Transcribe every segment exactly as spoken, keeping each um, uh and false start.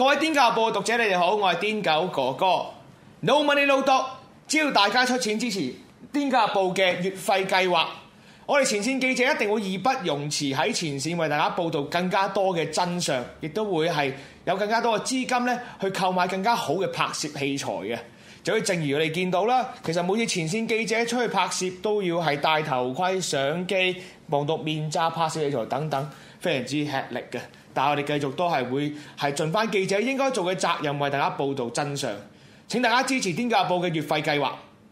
各位癲狗日報嘅讀者，你哋好，我係癲狗哥哥。No money no dog，只要大家出錢支持癲狗日報嘅月費計劃，我哋前線記者一定會義不容辭喺前線為大家報導更加多嘅真相，亦都會係有更加多嘅資金咧去購買更加好嘅拍攝器材嘅。就好似正如我哋見到啦，其實每次前線記者出去拍攝都要係戴頭盔、相機、望到面罩、拍攝器材等等，非常之吃力嘅。但係我哋繼續都係會係盡翻記者應該做嘅責任，為大家報導真相。請大家支持《癲狗日報》嘅月費計劃。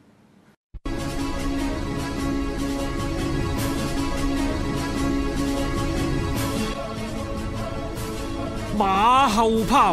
馬後炮，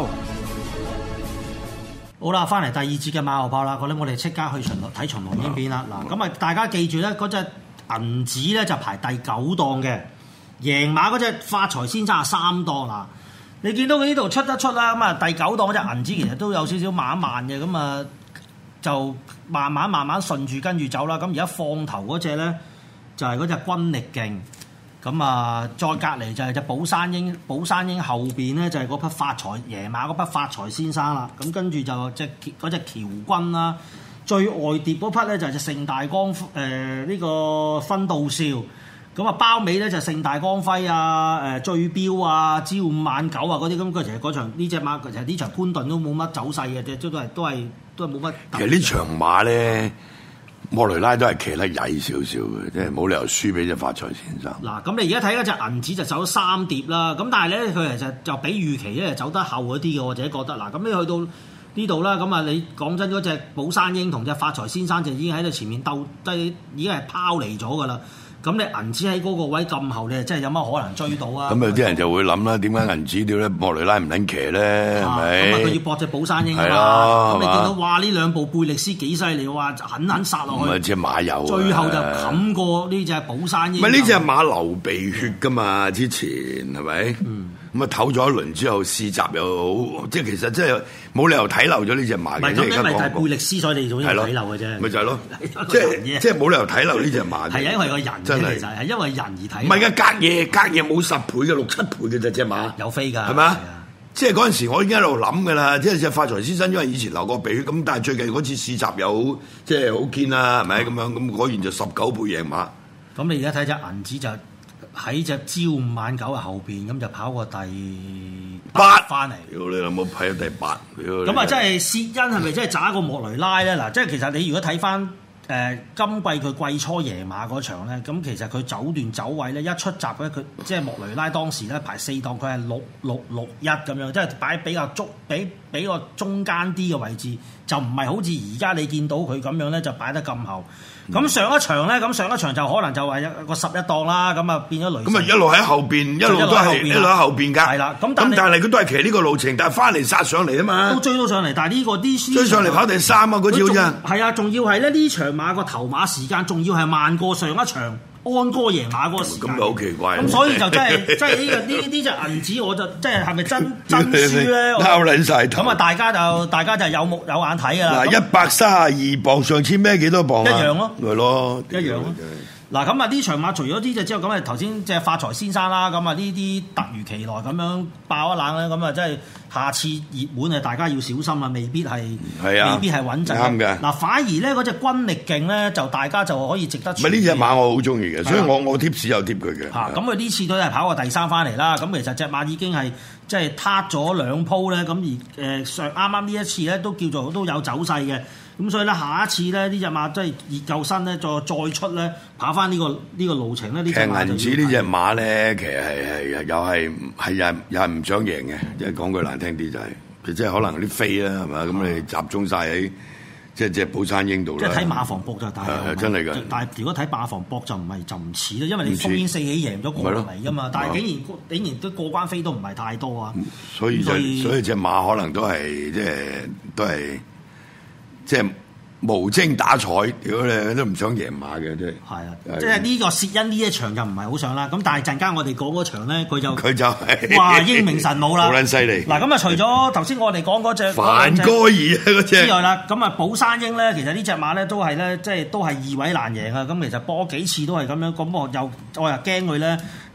好啦，翻嚟第二節嘅馬後炮啦。咁咧，我哋即刻去巡邏睇巡邏影片啦。嗱，咁啊，大家記住咧，嗰隻銀紙咧就排第九檔嘅，贏馬嗰隻發財先生係三檔啦。你見到佢呢度出得出啦，咁啊第九檔嗰隻銀紙其實都有少少慢慢嘅，咁啊就慢慢慢慢順住跟住走啦。咁而家放頭嗰隻咧就係嗰隻軍力勁。咁啊，再隔離就係隻寶山鷹，寶山鷹後邊咧就係嗰匹發財爺馬嗰匹發財先生啦。咁跟住就隻嗰隻喬軍啦，最外碟嗰匹咧就係隻盛大光誒呢、呃這個分道少。咁啊包尾咧就盛大光輝啊、誒最標啊、朝五晚九啊嗰啲咁。佢其實嗰場呢隻馬其實呢場潘頓都冇乜走勢嘅啫，都係都係都係冇乜。 其實呢場馬咧。莫雷拉都係騎得曳少少嘅，即係冇理由輸俾隻發財先生。 嗱，咁你而家睇嗰隻銀紙就走咗三碟啦，咁但係咧佢其實就比預期咧走得後嗰啲嘅，我自己覺得。嗱，咁你去到呢度啦，咁啊你講真嗰隻寶山鷹同隻發財先生就已經喺度前面鬥，即係已經係拋離咗噶啦。咁你銀紙喺嗰個位咁後，你真係有乜可能追到啊？ 咁有啲人就會諗啦，點解銀紙掉咧莫雷拉唔撚騎咧？係咪？ 咁啊佢要搏隻寶山鷹啊嘛。咁你見到哇呢兩部貝力斯幾犀利喎，狠狠殺落去。 唔係隻馬有。最後就冚過呢隻寶山鷹。 唔係呢隻馬流鼻血噶嘛？之前係咪？嗯。咁啊唞咗一輪之後試閘又好，即係其實真係冇理由睇漏咗呢隻馬嘅。 唔係咁，因為係貝力斯，所以你仲要睇漏嘅啫。 咪就係咯，即係即係冇理由睇漏呢隻馬。 係因為個人真係，其實係因為人而睇。 唔係嘅，隔夜隔夜冇十倍嘅，六七倍嘅啫隻馬。 有飛㗎， 係咪？即係嗰陣時我已經喺度諗㗎啦，即係隻發財先生因為以前流過鼻血，咁但係最近嗰次試閘又好，即係好堅啦，係咪咁樣？咁果然就十九倍贏馬。 咁你而家睇隻銀紙就喺隻朝五晚九嘅後邊，咁就跑過第八翻嚟。 屌你有冇睇到第八？ 咁啊，真係薛恩係咪真係渣過莫雷拉咧？嗱，即係其實你如果睇翻誒今季佢季初贏馬嗰場咧，咁其實佢走段走位咧，一出閘咧，佢即係莫雷拉當時咧排四檔，佢係六六六一咁樣，即係擺比較足，比比個中間啲嘅位置，就唔係好似而家你見到佢咁樣咧，就擺得咁後。咁、嗯、上一場咧，咁上一場就可能就係一個十一檔啦，咁啊變咗雷。咁啊一路喺後邊，一路都係一路喺後邊㗎。係啦，咁但係佢都係騎呢個路程，但係翻嚟殺上嚟啊嘛。 都追到上嚟，但係呢、呢個啲追上嚟跑第三啊！嗰次好似係啊，仲要係咧呢場馬個頭馬時間，仲要係慢過上一場安哥贏馬嗰個時間。 咁好奇怪。 咁所以就真係，即係呢個呢呢隻銀紙，我就即係係咪真真輸咧？ 拗撚曬頭。 咁啊，大家就大家就有目有眼睇㗎啦。 嗱，一百三十二磅，上次孭幾多磅啊？ 一樣咯， 係咯， 一樣咯。嗱，咁啊呢場馬除咗呢隻之後，咁啊頭先隻發財先生啦，咁啊呢啲突如其來咁樣爆一冷咧，咁啊真係下次熱門啊，大家要小心啊，未必係，未必係穩陣。 啱嘅。嗱， 反而咧嗰隻軍力勁咧，就大家就可以值得。 唔係呢隻馬我好中意嘅，所以我我貼士有貼佢嘅。 嚇，咁佢呢次都係跑過第三翻嚟啦。咁其實隻馬已經係即係撻咗兩鋪咧，咁而誒上啱啱呢一次咧都叫做都有走勢嘅。咁所以咧，下一次咧呢隻馬即係熱夠身咧，再再出咧跑翻呢、呢個呢、呢個路程咧，呢隻馬就銀紙呢隻馬咧，其實係係又係係又又係唔想贏嘅，即係講句難聽啲就係、是，佢即係可能啲飛啦，係嘛？咁、嗯、你集中晒喺即係隻寶山鷹度啦。 即係睇馬房博就大， 真係㗎。 但係如果睇馬房博就唔係就唔似啦，因為你烽煙四起贏咗過嚟㗎嘛，但係竟然竟然都過關飛都唔係太多啊。 所以所以所以隻馬可能都係即係都係。即係無精打采，屌你都唔想贏馬嘅，真係。係啊，即係呢個薛恩呢一場就唔係好想啦。咁但係陣間我哋講嗰場咧，佢就佢就係、是、 哇英明神武啦， 好撚犀利。 嗱咁啊，除咗頭先我哋講嗰隻梵戈爾嗰隻之外啦，咁啊寶山鷹咧，其實呢隻馬咧都係咧，即係都係二位難贏啊。咁其實波幾次都係咁樣，咁我又我又驚佢咧。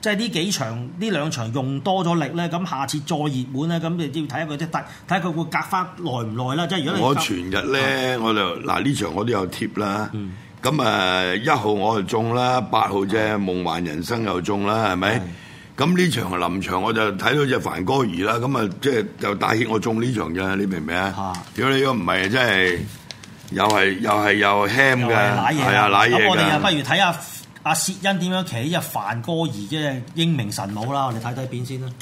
即係呢幾場呢兩場用多咗力咧，咁下次再熱門咧，咁你要睇下佢即係睇下佢會隔翻耐唔耐啦。即係如果你我全日咧，我就嗱呢場我都有貼啦。咁啊一號我就中啦，八號隻夢幻人生又中啦，係咪？咁呢場臨場我就睇到隻梵歌兒啦，咁啊即係就帶挈我中呢場啫，你明唔明啊？如果你如果唔係，真係又係又係又 ham 嘅，係啊瀨嘢。 咁我哋又不如睇下阿薛恩點樣企隻梵歌兒即係英明神武啦，我哋睇睇片先啦。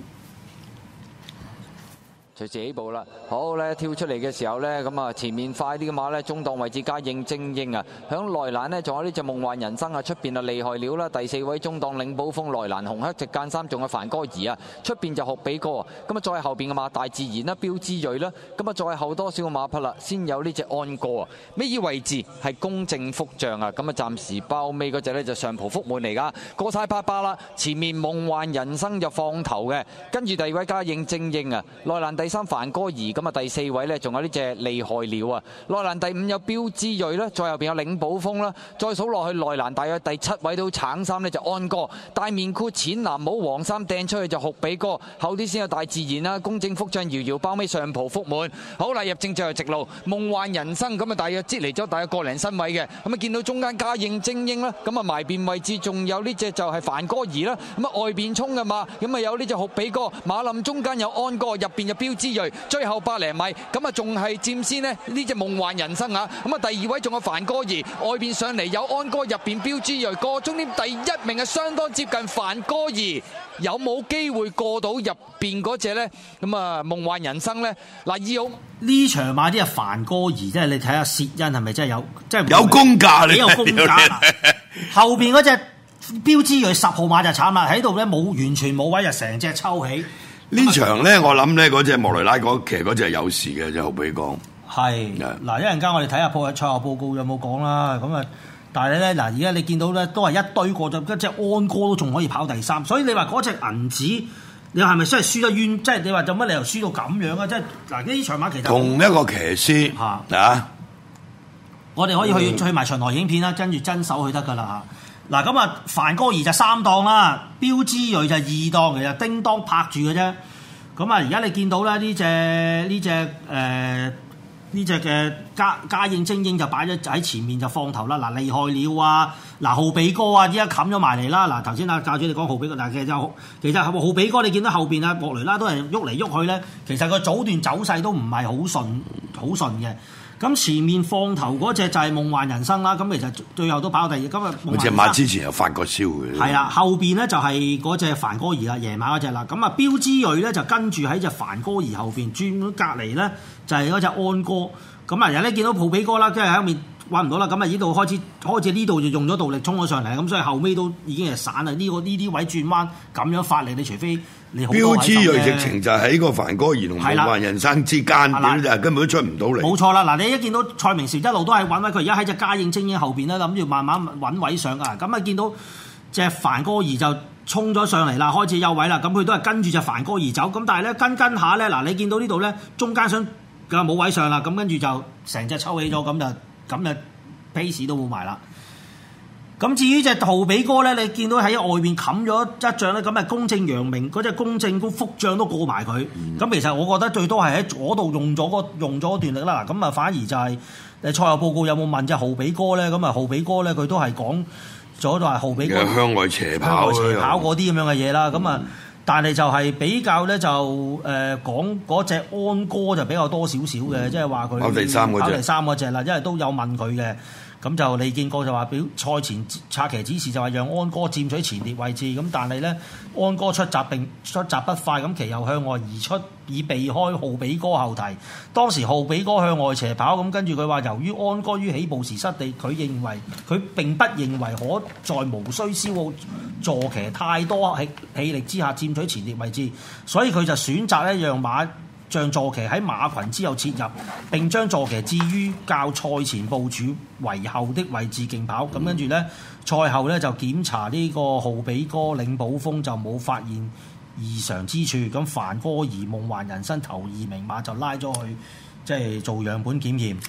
隨時起步啦，好咧，跳出嚟嘅時候咧，咁啊前面快啲嘅馬咧，中檔位置加應精英啊，響內欄呢，仲有呢隻夢幻人生啊，出邊啊厲害料啦，第四位中檔領寶峰，內欄紅黑直間三，仲有梵歌兒啊，出邊就學比哥啊，咁啊再後邊嘅馬大自然啦，標之睿啦，咁啊再後多少個馬匹啦，先有呢隻安哥啊，尾二位置係公正福將啊，咁啊暫時包尾嗰隻呢，就上葡福滿嚟噶，過晒八巴啦，前面夢幻人生就放頭嘅，跟住第二位加應精英啊，內欄第三梵歌兒，咁啊第四位呢，仲有呢隻厲害料啊，內欄第五有標之睿啦，再後邊有領寶峰啦，再數落去內欄大約第七位到橙衫呢，就安哥，大面褲淺藍帽黃衫掟出去就酷比哥，後啲先有大自然啦，公正福將遙遙包尾上葡福滿，好啦入正最後直路夢幻人生，咁啊大約擠嚟咗大約個零身位嘅，咁啊見到中間加應精英啦，咁啊埋邊位置仲有呢隻就係梵歌兒啦，咁啊外邊衝嘅馬，咁啊有呢隻酷比哥，馬林中間有安哥，入邊有標之睿。最後百零米，咁啊仲係佔先呢呢隻夢幻人生啊，咁啊第二位仲有梵歌兒，外邊上嚟有安哥，入邊標之睿，個終點第一名係相當接近梵歌兒，有冇機會過到入邊嗰隻呢？咁啊夢幻人生呢？嗱二號呢場馬啲啊梵歌兒，即係你睇下薛恩係咪真係有，即係有功架你有功架。後邊嗰隻標之睿十號馬就慘啦，喺度咧冇完全冇位，就成隻抽起。 呢場咧，我諗咧嗰隻莫雷拉嗰其實嗰隻係有事嘅，就好比講。 係嗱，一陣間我哋睇下報賽後報告有冇講啦。咁啊，但係咧嗱，而家你見到咧都係一堆過咗，一隻安哥都仲可以跑第三，所以你話嗰隻銀紙，你係咪真係輸得冤？即係你話做乜理由輸到咁樣啊？即係嗱，呢場馬其實同一個騎師嚇啊！ 我哋可以去、嗯、去埋巡邏影片啦，跟住真手去得噶啦嚇。嗱咁啊，梵歌兒就三檔啦，標之睿就二檔，其實叮當拍住嘅啫。咁啊，而家你見到咧呢隻呢隻誒呢隻嘅加加應精英就擺咗喺前面就放頭啦。嗱厲害料啊，嗱浩比哥啊，依家冚咗埋嚟啦。嗱頭先啊教主你講浩比哥，但係其實就其實浩比哥你見到後邊啊莫雷拉都係喐嚟喐去咧，其實個早段走勢都唔係好順好順嘅。咁前面放頭嗰隻就係夢幻人生啦，咁其實最後都跑到第二。咁啊， 嗰隻馬之前又發過燒嘅。 係啦，後邊咧就係嗰隻梵歌兒啦，夜馬嗰隻啦。咁啊，標之睿咧就跟住喺隻梵歌兒後邊，轉咗隔離咧就係嗰隻安哥。咁啊，有咧見到普比哥啦，即係喺後面揾唔到啦。咁啊，呢度開始開始呢度就用咗動力衝咗上嚟，咁所以後尾都已經係散啦。呢、這個呢啲位轉彎咁樣發力，你除非你好多位。標之睿直情就喺個梵歌兒同夢幻人生之間，點就根本都出唔到嚟。 冇錯啦，嗱你一見到蔡明紹一路都係揾位，佢而家喺隻嘉應精英後邊咧，諗住慢慢揾位上啊。咁啊見到隻梵歌兒就衝咗上嚟啦，開始有位啦。咁佢都係跟住隻梵歌兒走。咁但係咧跟跟下咧，嗱你見到呢度咧中間想嘅冇位上啦，咁跟住就成隻抽起咗，咁就咁就 pace 都冇埋啦。咁至於隻豪比哥咧，你見到喺外邊冚咗一仗咧，咁啊公正陽明嗰隻公正嗰福將都過埋佢。咁、嗯、其實我覺得最多係喺嗰度用咗個用咗段力啦。咁啊反而就係誒賽後報告有冇問隻豪比哥咧？咁啊豪比哥咧佢都係講咗就係豪比哥向外斜跑、 向外斜跑嗰啲咁樣嘅嘢啦。咁啊、嗯，但係就係比較咧就誒、呃、講嗰隻安哥就比較多少少嘅，即係話佢跑第三嗰隻， 跑第三嗰隻啦，因為都有問佢嘅。咁就你見過就話表賽前策騎指示就話讓安哥佔取前列位置，咁但係咧安哥出閘並出閘不快，咁其後向外移出以避開浩比哥後蹄。當時浩比哥向外斜跑，咁跟住佢話由於安哥於起步時失地，佢認為佢並不認為可在無需消耗坐騎太多氣氣力之下佔取前列位置，所以佢就選擇咧讓馬將坐騎喺馬群之後切入，並將坐騎置於較賽前部署為後的位置競跑。咁跟住咧，賽後咧就檢查呢個浩比哥領寶峰就冇發現異常之處。咁梵歌兒夢幻人生頭二名馬就拉咗去，即係做樣本檢驗。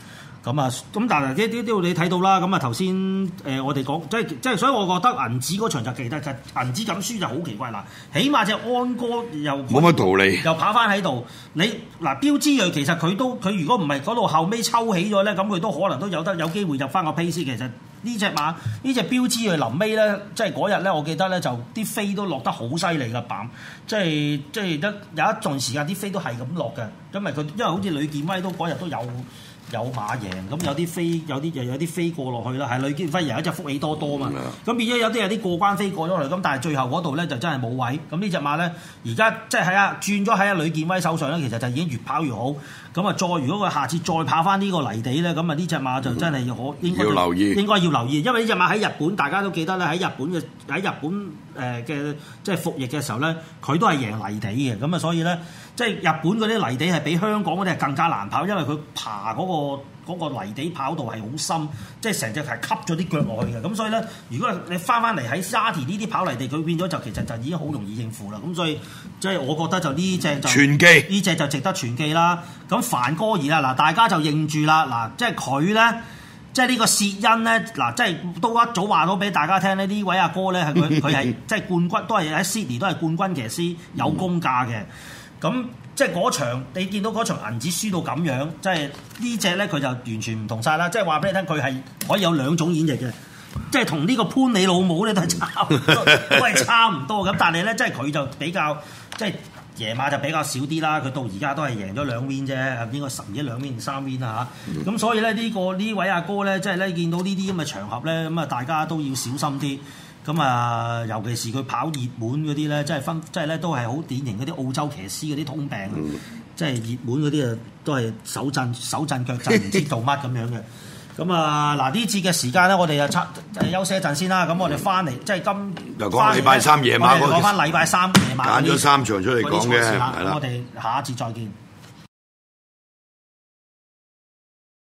咁啊，咁但係呢啲都你睇到啦。咁啊頭先誒我哋講，即係即係，所以我覺得銀紙嗰場就記得，就銀紙咁輸就好奇怪啦。起碼隻安哥又冇乜道理， 又跑翻喺度。你嗱標之睿其實佢都佢如果唔係嗰度後尾抽起咗咧，咁佢都可能都有得有機會入翻個 pace。其實呢隻馬呢隻標之睿臨尾咧，即係嗰日咧，我記得咧就啲飛都落得好犀利㗎，板即係即係得有一段時間啲飛都係咁落嘅，因為佢因為好似呂健威都嗰日都有。有馬贏，咁有啲飛，有啲又有啲飛過落去啦，係呂健輝贏一隻福喜多多嘛，咁變咗有啲有啲過關飛過咗嚟，咁但係最後嗰度咧就真係冇位，咁呢隻馬咧而家即係喺啊轉咗喺阿呂健威手上咧，其實就已經越跑越好，咁啊再如果佢下次再跑翻呢個泥地咧，咁啊呢隻馬就真係可應該要留意， 應該要留意，因為呢隻馬喺日本大家都記得咧，喺日本嘅喺日本誒嘅即係服役嘅時候咧，佢都係贏泥地嘅，咁啊所以咧即係日本嗰啲泥地係比香港嗰啲係更加難跑，因為佢爬嗰個。嗰個泥地跑道係好深，即係成隻係吸咗啲腳落去嘅，咁所以咧，如果你翻翻嚟喺沙田呢啲跑泥地，佢變咗就其實就已經好容易應付啦。咁所以即係我覺得就呢隻就傳記， 呢隻就值得傳記啦。咁梵歌兒啦，嗱大家就認住啦，嗱即係佢咧，即係呢個薛恩咧，嗱即係都一早話到俾大家聽咧，呢位阿哥咧係佢佢係即係冠軍，都係喺 Sydney 都係冠軍騎師，有功架嘅，咁。即係嗰場，你見到嗰場銀紙輸到咁樣，即係呢隻咧佢就完全唔同晒啦。即係話俾你聽，佢係可以有兩種演繹嘅，即係同呢個潘你老母咧都係差唔多，都係差唔多咁。但係咧，即係佢就比較即係贏馬就比較少啲啦。佢到而家都係贏咗兩 win 啫，應該十一兩 win 定三 win 啊嚇。咁、嗯、所以咧呢、呢個呢位阿哥咧，即係咧見到呢啲咁嘅場合咧，咁啊大家都要小心啲。咁啊，尤其是佢跑熱門嗰啲咧，即係分，即係咧都係好典型嗰啲澳洲騎師嗰啲通病，嗯、即係熱門嗰啲啊，都係手震手震腳震，唔知做乜咁樣嘅。咁啊，嗱呢節嘅時間咧，我哋就差休息一陣先啦。咁我哋翻嚟，即係今就講禮拜三夜晚嗰個， 講翻禮拜三夜晚揀咗三場出嚟講嘅， 係啦。我哋下一節再見。